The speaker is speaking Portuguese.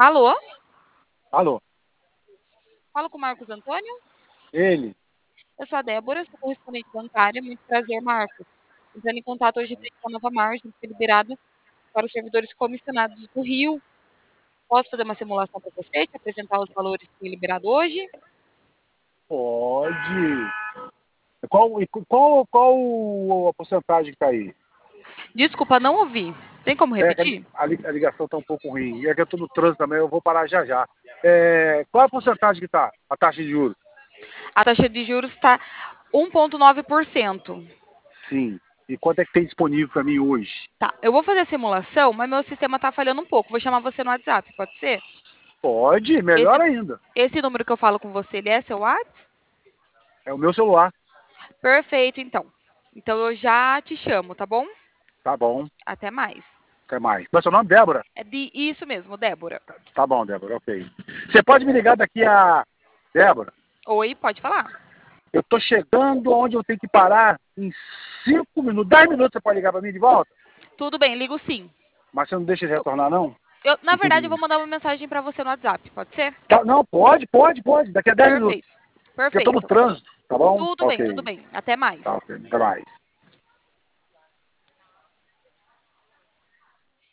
Alô? Alô, Falo com o Marcos Antônio? ele? Eu sou a Débora, sou correspondente bancária. Muito prazer, Marcos. Entrando em contato hoje tem uma nova margem que foi liberada para os servidores comissionados do Rio. Posso fazer uma simulação para você, te apresentar os valores que foi liberado hoje? Pode. Qual a porcentagem que está aí? Desculpa, não ouvi. Tem como É, que repetir? a ligação está um pouco ruim. E é que eu estou no trânsito também, eu vou parar já já. Qual a porcentagem que está? A taxa de juros? A taxa de juros está 1,9%. Sim. E quanto é que tem disponível para mim hoje? Tá, eu vou fazer a simulação, mas meu sistema está falhando um pouco. Vou chamar você no WhatsApp, pode ser? Pode, melhor Esse, ainda. esse número que eu falo com você, ele é seu WhatsApp? É o meu celular. Perfeito, então. Então eu já te chamo, tá bom? Tá bom. Até mais. Até mais. Qual é o seu nome, Débora? É de isso mesmo, Débora. Tá bom, Débora, ok. Você pode me ligar daqui a... Débora, Oi, pode falar. eu tô chegando onde eu tenho que parar em 5 minutos. 10 minutos você pode ligar para mim de volta? Tudo bem, ligo sim. Mas você não deixa ele retornar, não? Na verdade, eu vou mandar uma mensagem pra você no WhatsApp, pode ser? Não, pode. Daqui a 10 minutos. Perfeito. Porque eu tô no Perfeito. trânsito, tá bom? Tudo bem, Ok. tudo bem. Até mais. Tá, ok. Até mais.